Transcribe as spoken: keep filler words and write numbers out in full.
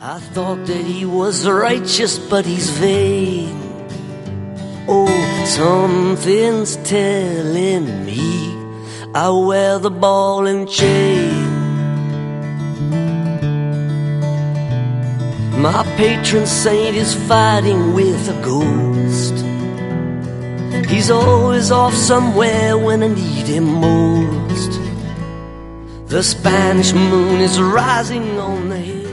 I thought that he was righteous, but he's vain. Oh, something's telling me I wear the ball and chain. My patron saint is fighting with a ghost. He's always off somewhere when I need him most. The Spanish moon is rising on the hill.